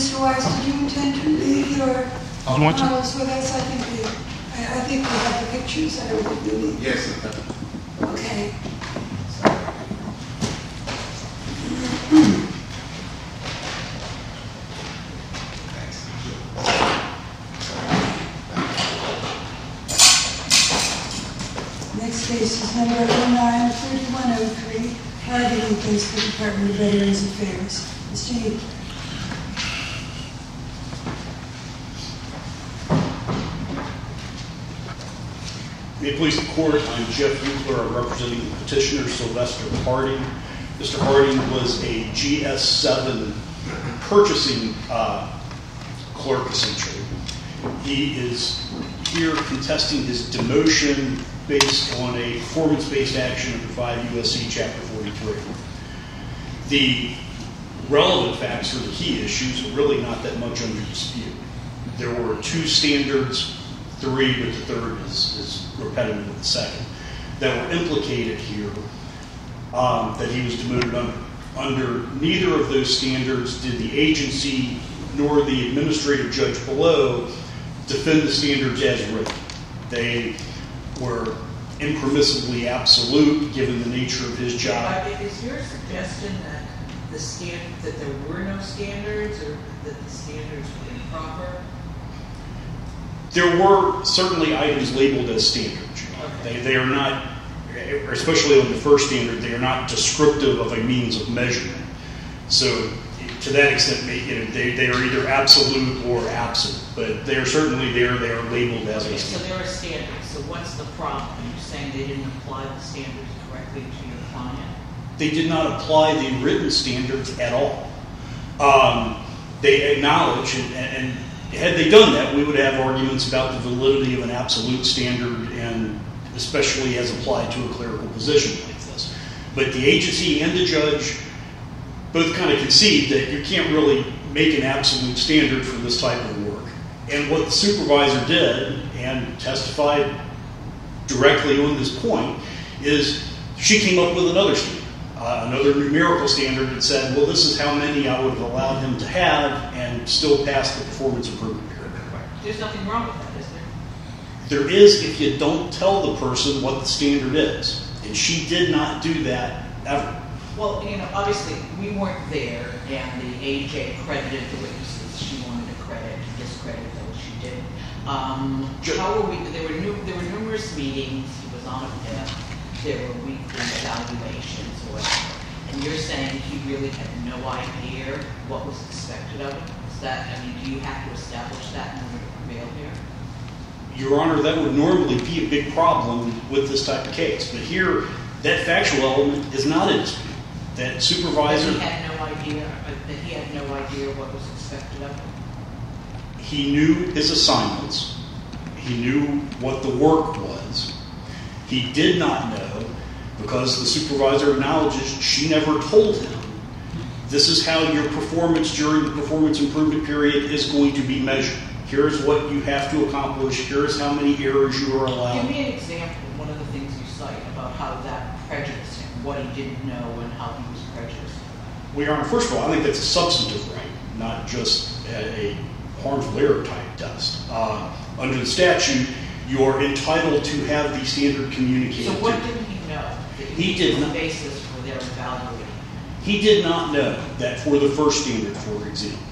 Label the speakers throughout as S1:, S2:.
S1: Mr. Weiss, did you intend to leave your models with us? I think we have the pictures and everything we need.
S2: Yes.
S1: Okay. Next case is number 093103, targeting case for the Department of Veterans Affairs. Mr. Heath.
S3: May it please the court, I'm Jeff Eucler. I'm representing the petitioner, Sylvester Harding. Mr. Harding was a GS7 purchasing clerk, essentially. He is here contesting his demotion based on a performance-based action under 5 U.S.C. Chapter 43. The relevant facts for the key issues are really not that much under dispute. There were 2 standards, 3, but the third is repetitive of the second, that were implicated here that he was demoted under. Under neither of those standards did the agency nor the administrative judge below defend the standards as written. They were impermissibly absolute given the nature of his job.
S4: Is your suggestion that there were no standards or that the standards were improper?
S3: There were certainly items labeled as standards. Okay. They are not, especially on the first standard, they are not descriptive of a means of measurement. So to that extent, they are either absolute or absent, but they are certainly there. They are labeled as a standard.
S4: So there are standards. So what's the problem? Are you saying they didn't apply the standards correctly to your client? They
S3: did not apply the written standards at all. They acknowledge, and had they done that, we would have arguments about the validity of an absolute standard, and especially as applied to a clerical position like this. But the agency and the judge both kind of concede that you can't really make an absolute standard for this type of work. And what the supervisor did, and testified directly on this point, is she came up with another standard. Another numerical standard that said, well, this is how many I would have allowed him to have and still pass the performance improvement period.
S4: There's nothing wrong with that, is there?
S3: There is if you don't tell the person what the standard is. And she did not do that ever.
S4: Well, obviously, we weren't there, and the AJ credited the witnesses she wanted to credit, discredit those she didn't. How were we? There were numerous meetings. He was on a PIP. There were weekly evaluations or whatever. And you're saying he really had no idea what was expected of him? Do you have to establish that in order to prevail here?
S3: Your Honor, that would normally be a big problem with this type of case. But here, that factual element is not in dispute. That supervisor...
S4: He had no idea what was expected of him?
S3: He knew his assignments. He knew what the work was. He did not know, because the supervisor acknowledges she never told him, this is how your performance during the performance improvement period is going to be measured. Here's what you have to accomplish. Here's how many errors you are allowed.
S4: Give me an example of one of the things you cite about how that prejudiced him, what he didn't know and how he was prejudiced.
S3: Well, Your Honor, first of all, I think that's a substantive right, not just a harmful error type test. Under the statute, you are entitled to have the standard communicated.
S4: So what didn't he know?
S3: He did not.
S4: The basis for their evaluating.
S3: He did not know that for the first standard, for example,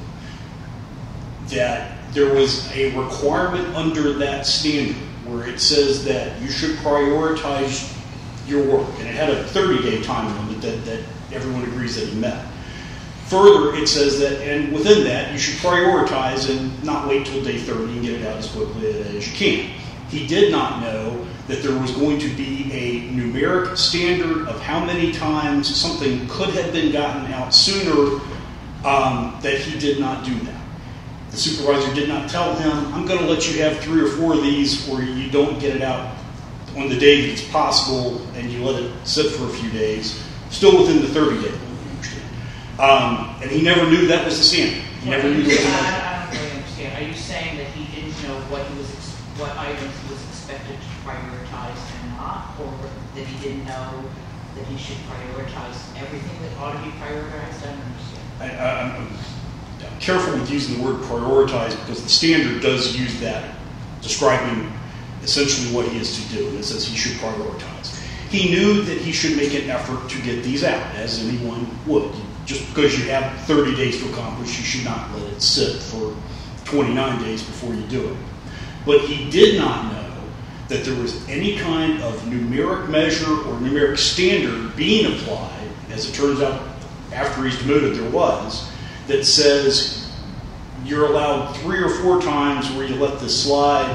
S3: that there was a requirement under that standard where it says that you should prioritize your work. And it had a 30-day time limit that everyone agrees that he met. Further, it says that, and within that, you should prioritize and not wait till day 30 and get it out as quickly as you can. He did not know that there was going to be a numeric standard of how many times something could have been gotten out sooner, that he did not do that. The supervisor did not tell him, I'm going to let you have 3 or 4 of these, or you don't get it out on the day that it's possible, and you let it sit for a few days, still within the 30-day limit. And he never knew that was the standard. He never knew that.
S4: I don't really understand. Are you saying that he didn't know what items he was expected to prioritize and not, or that he didn't know that he should prioritize everything that ought to be prioritized? I don't understand.
S3: I'm careful with using the word prioritize because the standard does use that, describing essentially what he is to do, and it says he should prioritize. He knew that he should make an effort to get these out, as anyone would. Just because you have 30 days to accomplish, you should not let it sit for 29 days before you do it. But he did not know that there was any kind of numeric measure or numeric standard being applied, as it turns out after he's demoted there was, that says you're allowed 3 or 4 times where you let this slide,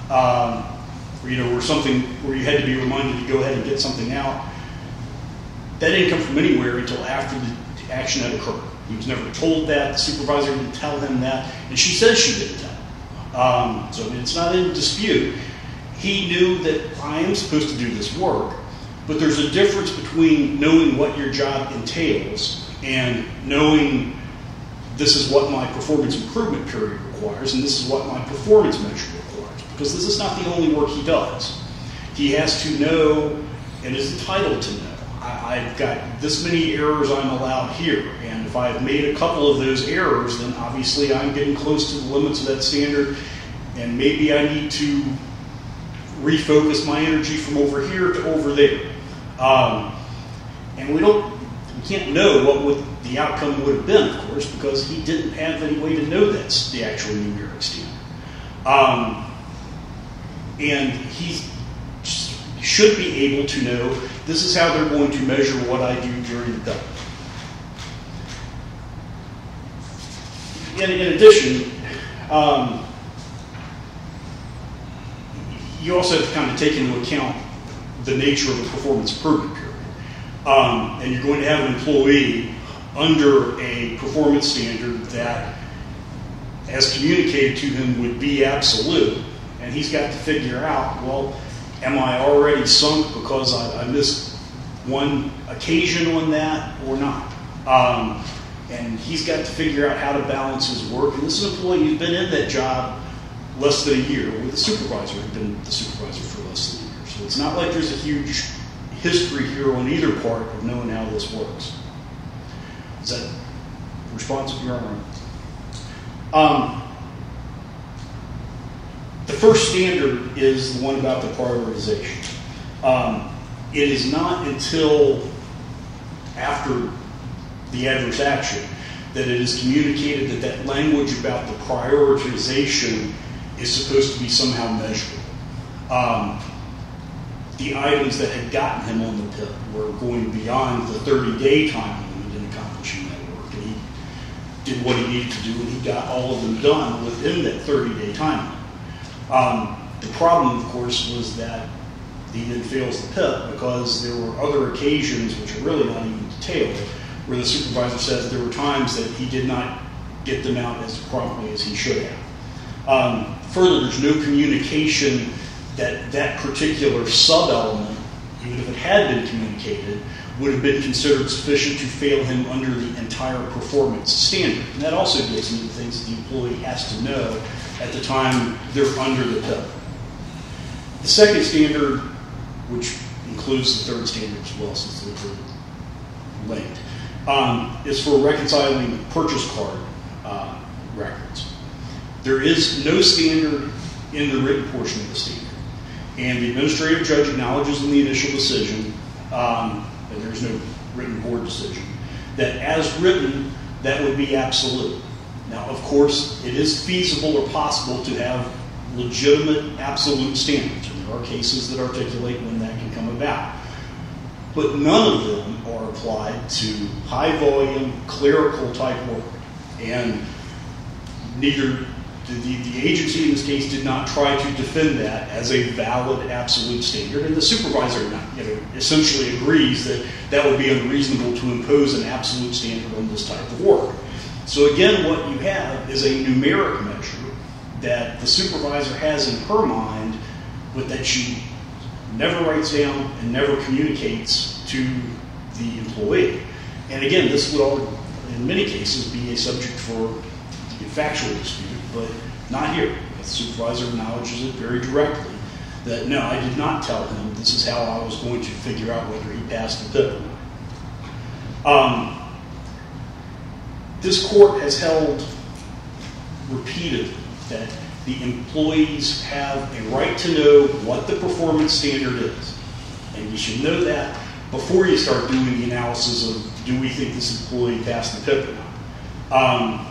S3: where you had to be reminded to go ahead and get something out. That didn't come from anywhere until after the action had occurred. He was never told that. The supervisor didn't tell him that, and she says she didn't tell him. So it's not in dispute. He knew that I am supposed to do this work, but there's a difference between knowing what your job entails and knowing this is what my performance improvement period requires and this is what my performance measure requires, because this is not the only work he does. He has to know and is entitled to know. I've got this many errors I'm allowed here, and if I've made a couple of those errors, then obviously I'm getting close to the limits of that standard, and maybe I need to refocus my energy from over here to over there. And we can't know what the outcome would have been, of course, because he didn't have any way to know that's the actual numeric standard. And he should be able to know this is how they're going to measure what I do during the day. In addition, you also have to kind of take into account the nature of the performance improvement period. And you're going to have an employee under a performance standard that, as communicated to him, would be absolute. And he's got to figure out, well, am I already sunk because I missed one occasion on that or not? And he's got to figure out how to balance his work. And this is an employee who's been in that job less than a year, with the supervisor who's been the supervisor for less than a year. So it's not like there's a huge history here on either part of knowing how this works. Is that responsive, Your Honor? The first standard is the one about the prioritization. It is not until after the adverse action that it is communicated that that language about the prioritization is supposed to be somehow measurable. The items that had gotten him on the PIP were going beyond the 30-day time limit in accomplishing that work. And he did what he needed to do, and he got all of them done within that 30-day time limit. The problem, of course, was that he then fails the PIP because there were other occasions, which are really not even detailed, where the supervisor says there were times that he did not get them out as promptly as he should have. Further, there's no communication that that particular sub-element, even if it had been communicated, would have been considered sufficient to fail him under the entire performance standard. And that also gets into the things that the employee has to know at the time they're under the PIP. The second standard, which includes the third standard as well, since they're linked, is for reconciling purchase card records. There is no standard in the written portion of the standard. And the administrative judge acknowledges in the initial decision, and there's no written board decision, that as written, that would be absolute. Now, of course, it is feasible or possible to have legitimate absolute standards, and there are cases that articulate when that can come about. But none of them are applied to high-volume, clerical type work. And neither the agency in this case did not try to defend that as a valid absolute standard, and the supervisor essentially agrees that that would be unreasonable to impose an absolute standard on this type of work. So again, what you have is a numeric measure that the supervisor has in her mind, but that she never writes down and never communicates to the employee. And again, this would all, in many cases, be a subject for a factual dispute, but not here. The supervisor acknowledges it very directly that, no, I did not tell him this is how I was going to figure out whether he passed the PIP or not. this court has held repeatedly that the employees have a right to know what the performance standard is. And you should know that before you start doing the analysis of, do we think this employee passed the PIP or not?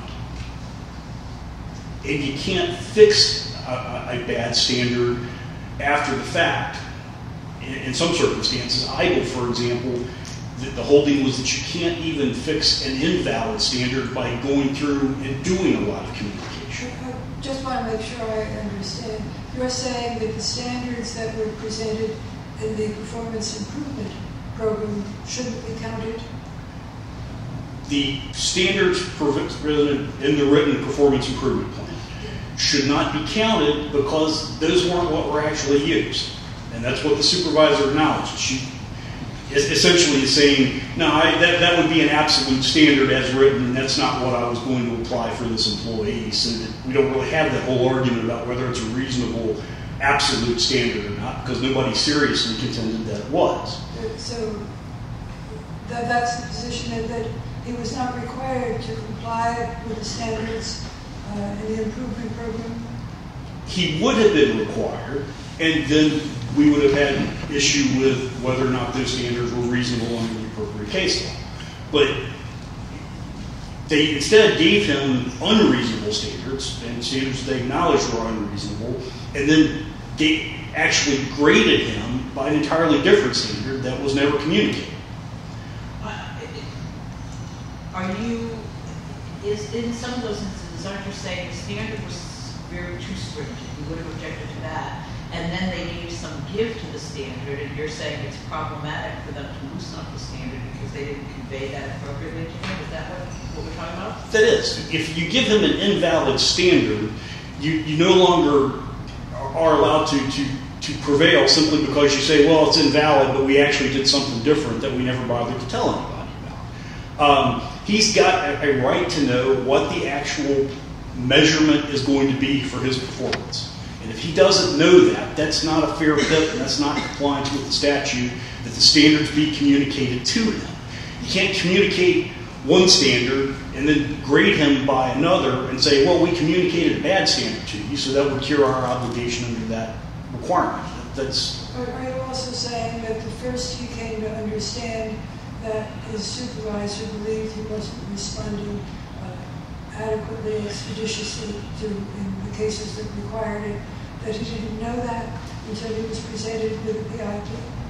S3: And you can't fix a bad standard after the fact. In some circumstances, EIGL, for example, the holding was that you can't even fix an invalid standard by going through and doing a lot of communication.
S1: I just want to make sure I understand. You're saying that the standards that were presented in the performance improvement program shouldn't be counted?
S3: The standards in the written performance improvement plan should not be counted because those weren't what were actually used. And that's what the supervisor acknowledged. She essentially is saying, no, that would be an absolute standard as written, and that's not what I was going to apply for this employee. So that we don't really have that whole argument about whether it's a reasonable absolute standard or not, because nobody seriously contended that it was.
S1: So that's the position that he was not required to comply with the standards in the improvement program?
S3: He would have been required, and then we would have had an issue with whether or not those standards were reasonable under the appropriate case law. But they instead gave him unreasonable standards, and standards they acknowledged were unreasonable, and then they actually graded him by an entirely different standard that was never communicated.
S4: In some of those instances, aren't you saying the standard was very too stringent? You would have objected to that. And then they gave some give to the standard, and you're saying it's problematic for them to loosen up the standard because they didn't convey that appropriately to him? Is that what we're talking about?
S3: That is. If you give him an invalid standard, you no longer are allowed to prevail simply because you say, well, it's invalid, but we actually did something different that we never bothered to tell anybody about. He's got a right to know what the actual measurement is going to be for his performance. And if he doesn't know that, that's not a fair PIP, and that's not compliant with the statute that the standards be communicated to him. You can't communicate one standard and then grade him by another and say, well, we communicated a bad standard to you, so that would cure our obligation under that requirement.
S1: Are you also saying that the first he came to understand that his supervisor believed he wasn't responding adequately, expeditiously in the cases that required it, that he didn't know that until he was presented with a PIP?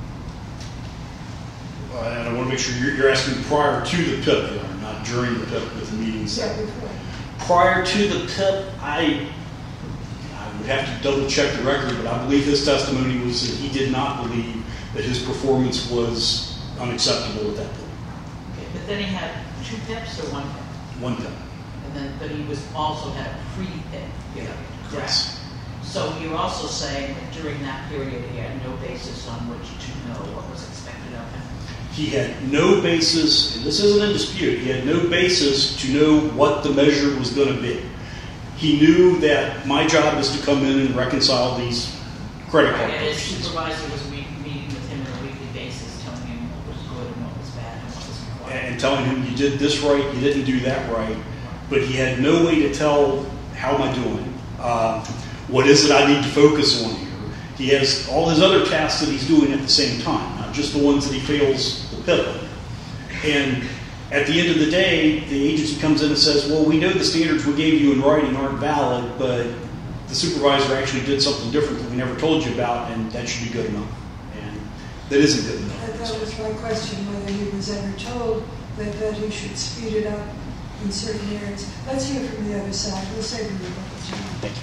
S3: And I want to make sure you're asking prior to the PIP, Your Honor, not during the PIP with the meetings.
S1: Yeah, before.
S3: Prior to the PIP, I would have to double check the record, but I believe his testimony was that he did not believe that his performance was unacceptable at that point.
S4: Okay, but then he had 2 PIPs or 1 PIP?
S3: 1 PIP.
S4: But he was also had a pre-PIP period, correct?
S3: Yes.
S4: So you're also saying that during that period he had no basis on which to know what was expected of him?
S3: He had no basis, and this isn't in dispute, he had no basis to know what the measure was going to be. He knew that my job is to come in and reconcile these credit card
S4: And his
S3: purchases.
S4: supervisor was meeting with him on a weekly basis, telling him what was good and what was bad and what was required.
S3: And telling him, you did this right, you didn't do that right. But he had no way to tell, how am I doing? What is it I need to focus on here? He has all his other tasks that he's doing at the same time, not just the ones that he fails the PIP on. And at the end of the day, the agency comes in and says, well, we know the standards we gave you in writing aren't valid, but the supervisor actually did something different that we never told you about, and that should be good enough. And that isn't good enough.
S1: That was my question, whether he was ever told that he should speed it up in certain areas. Let's hear from the other side. We'll save you a little time.
S3: Thank you.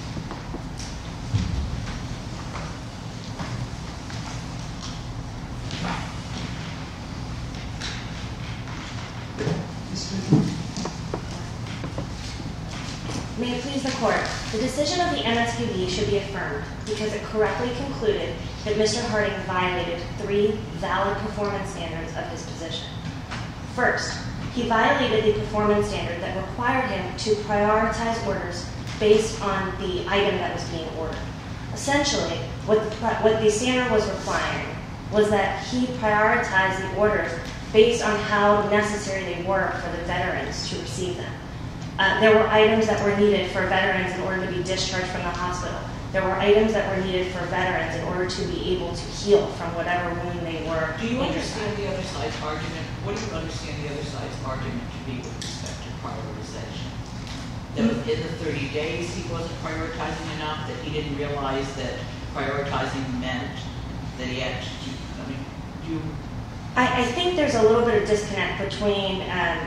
S2: May it please the Court, the decision of the MSPB should be affirmed because it correctly concluded that Mr. Harding violated 3 valid performance standards of his position. First, he violated the performance standard that required him to prioritize orders based on the item that was being ordered. Essentially, what the standard was requiring was that he prioritize the orders based on how necessary they were for the veterans to receive them. There were items that were needed for veterans in order to be discharged from the hospital. There were items that were needed for veterans in order to be able to heal from whatever wound they were.
S4: Do you understand the other side's argument? What do you understand the other side's argument to be with respect to prioritization? That in the 30 days he wasn't prioritizing enough, that he didn't realize that prioritizing meant that he had to keep,
S2: I think there's a little bit of disconnect between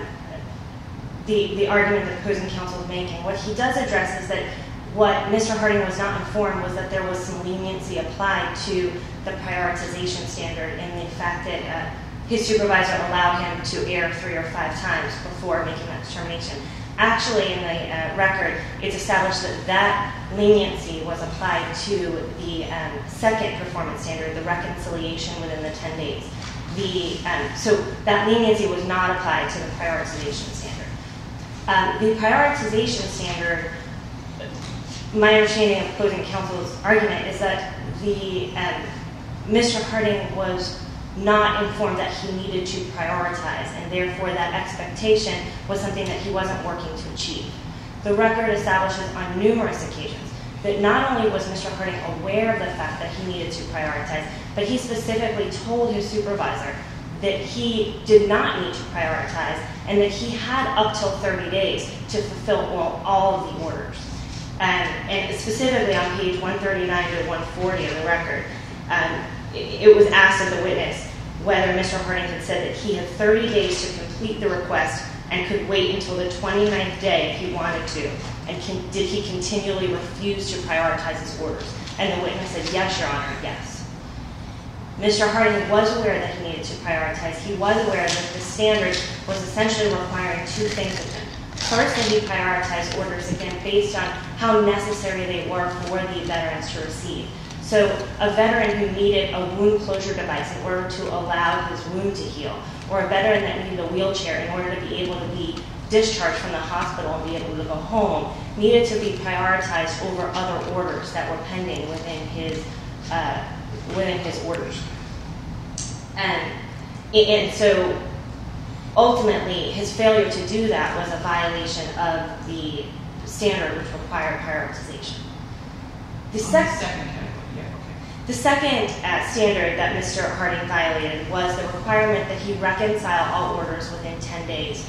S2: the argument that opposing counsel is making. What he does address is that what Mr. Harding was not informed was that there was some leniency applied to the prioritization standard in the fact that his supervisor allowed him to err 3 or 5 times before making that determination. Actually, in the record, it's established that that leniency was applied to the second performance standard, the reconciliation within the 10 days. So that leniency was not applied to the prioritization standard. The prioritization standard, my understanding of opposing counsel's argument is that Mr. Harding was not informed that he needed to prioritize, and therefore that expectation was something that he wasn't working to achieve. The record establishes on numerous occasions that not only was Mr. Harding aware of the fact that he needed to prioritize, but he specifically told his supervisor that he did not need to prioritize and that he had up till 30 days to fulfill all of the orders. And specifically on page 139 to 140 of the record, it was asked of the witness whether Mr. Harding had said that he had 30 days to complete the request and could wait until the 29th day if he wanted to, and did he continually refuse to prioritize his orders? And the witness said, yes, Your Honor, yes. Mr. Harding was aware that he needed to prioritize. He was aware that the standard was essentially requiring 2 things of him. First, that he prioritized orders, again, based on how necessary they were for the veterans to receive. So a veteran who needed a wound closure device in order to allow his wound to heal, or a veteran that needed a wheelchair in order to be able to be discharged from the hospital and be able to go home, needed to be prioritized over other orders that were pending within his orders. And so ultimately, his failure to do that was a violation of the standard which required prioritization. The second standard that Mr. Harding violated was the requirement that he reconcile all orders within 10 days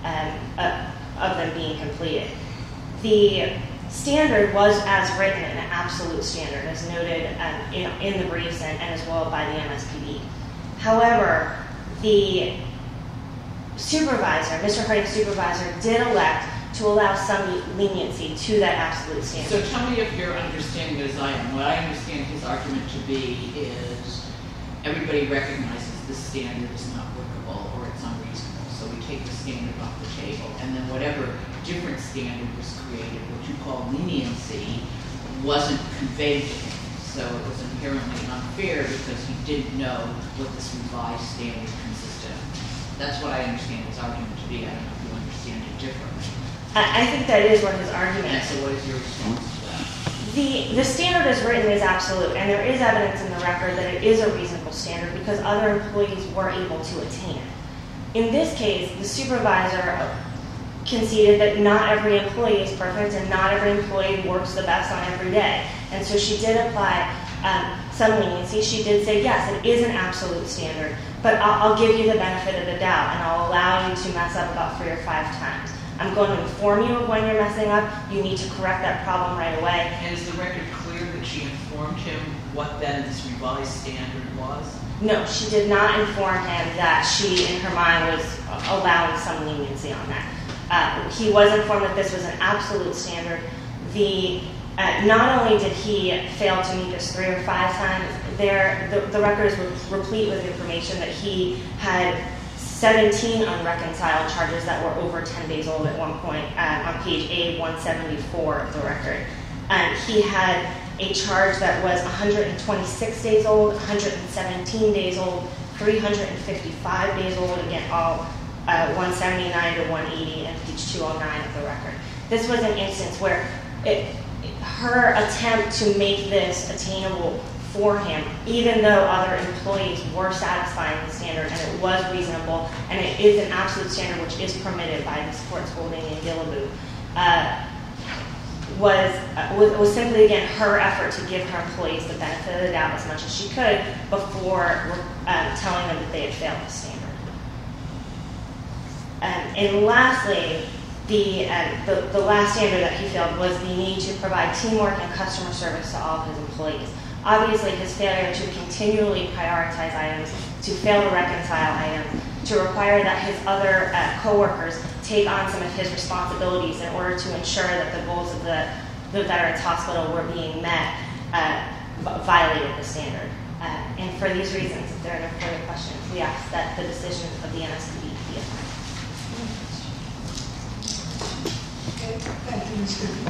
S2: of them being completed. The standard was as written an absolute standard, as noted in the briefs and as well by the MSPB. However, the supervisor, Mr. Harding's supervisor, did elect to allow some leniency to that absolute standard.
S4: So tell me if you're understanding as I am. What I understand his argument to be is everybody recognizes this standard is not workable or it's unreasonable. So we take the standard off the table, and then whatever different standard was created, what you call leniency, wasn't conveyed to him. So it was inherently unfair because he didn't know what this revised standard consisted of. That's what I understand his argument to be. I don't know if you understand it differently.
S2: I think that is what his argument is.
S4: So what is your response to that?
S2: The standard as written is absolute, and there is evidence in the record that it is a reasonable standard because other employees were able to attain it. In this case, the supervisor conceded that not every employee is perfect and not every employee works the best on every day. And so she did apply some leniency. She did say, yes, it is an absolute standard, but I'll give you the benefit of the doubt and I'll allow you to mess up about 3 or 5 times. I'm going to inform you of when you're messing up. You need to correct that problem right away.
S4: And is the record clear that she informed him what then this revised standard was?
S2: No, she did not inform him that she, in her mind, was allowing some leniency on that. He was informed that this was an absolute standard. Not only did he fail to meet this 3 or 5 times, the record is replete with information that he had 17 unreconciled charges that were over 10 days old at one point on page A174 of the record. He had a charge that was 126 days old, 117 days old, 355 days old, again, all 179 to 180 and page 209 of the record. This was an instance where her attempt to make this attainable for him, even though other employees were satisfying the standard and it was reasonable, and it is an absolute standard which is permitted by this court's holding in Gillaboo, was simply, again, her effort to give her employees the benefit of the doubt as much as she could before telling them that they had failed the standard. And lastly, the last standard that he failed was the need to provide teamwork and customer service to all of his employees. Obviously, his failure to continually prioritize items, to fail to reconcile items, to require that his other coworkers take on some of his responsibilities in order to ensure that the goals of the Veterans Hospital were being met, violated the standard. And for these reasons, if there are no further questions, we ask that the decision of the NSPB be affirmed.
S1: Okay, thank you, Ms. Goodman.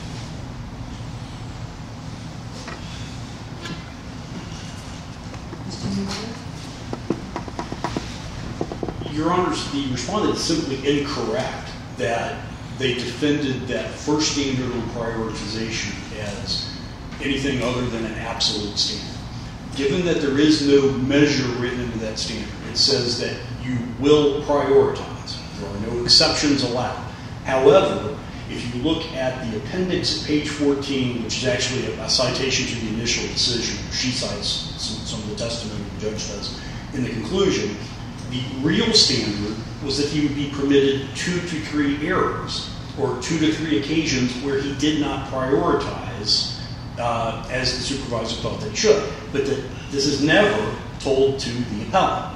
S1: Mr. Mueller?
S3: Your Honors, the respondent is simply incorrect that they defended that first standard on prioritization as anything other than an absolute standard. Given that there is no measure written into that standard, it says that you will prioritize. There are no exceptions allowed. However, if you look at the appendix at page 14, which is actually a citation to the initial decision, she cites some of the testimony the judge does in the conclusion, the real standard was that he would be permitted 2 to 3 errors or 2 to 3 occasions where he did not prioritize as the supervisor thought that he should. But this is never told to the appellant.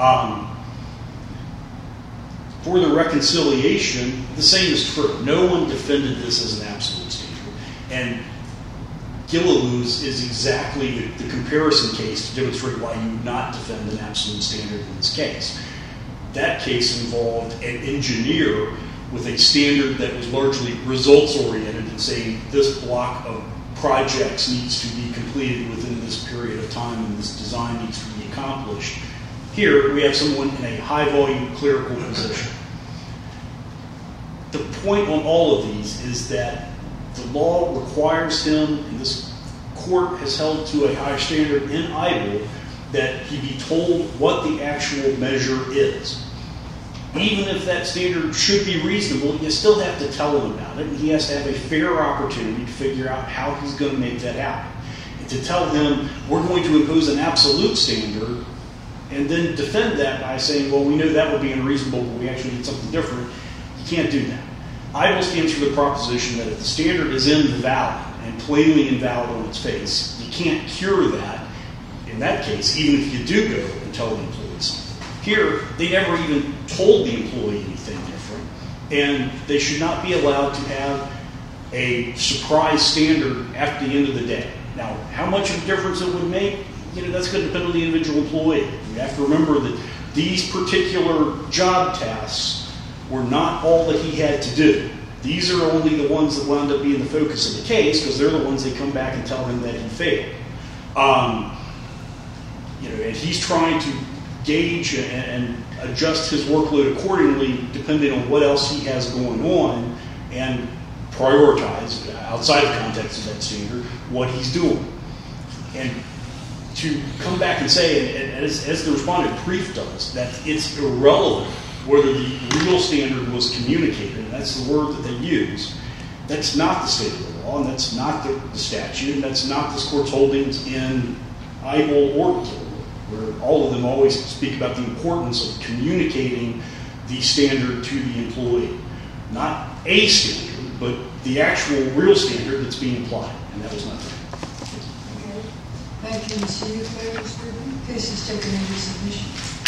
S3: For the reconciliation, the same is true. No one defended this as an absolute standard. And Gillaboo's is exactly the comparison case to demonstrate why you would not defend an absolute standard in this case. That case involved an engineer with a standard that was largely results-oriented and saying this block of projects needs to be completed within this period of time and this design needs to be accomplished. Here, we have someone in a high-volume clerical position. The point on all of these is that the law requires him, and this court has held to a higher standard in IBLE, that he be told what the actual measure is. Even if that standard should be reasonable, you still have to tell him about it, and he has to have a fair opportunity to figure out how he's going to make that happen. And to tell him, we're going to impose an absolute standard, and then defend that by saying, well, we know that would be unreasonable, but we actually need something different, you can't do that. IBLE stands for the proposition that if the standard is invalid and plainly invalid on its face, you can't cure that, in that case, even if you do go and tell the employee something. Here, they never even told the employee anything different, and they should not be allowed to have a surprise standard at the end of the day. Now, how much of a difference it would make, that's going to depend on the individual employee. You have to remember that these particular job tasks were not all that he had to do. These are only the ones that wound up being the focus of the case because they're the ones that come back and tell him that he failed. And he's trying to gauge and adjust his workload accordingly depending on what else he has going on and prioritize, outside the context of that standard, what he's doing. And to come back and say, as the respondent brief does, that it's irrelevant whether the real standard was communicated, and that's the word that they use, that's not the state of the law, and that's not the statute, and that's not this court's holdings in IBLE or Gillaboo, where all of them always speak about the importance of communicating the standard to the employee. Not a standard, but the actual real standard that's being applied, and that was not there.
S1: Okay. Thank you, Mr. Euclid. Case is taken into submission.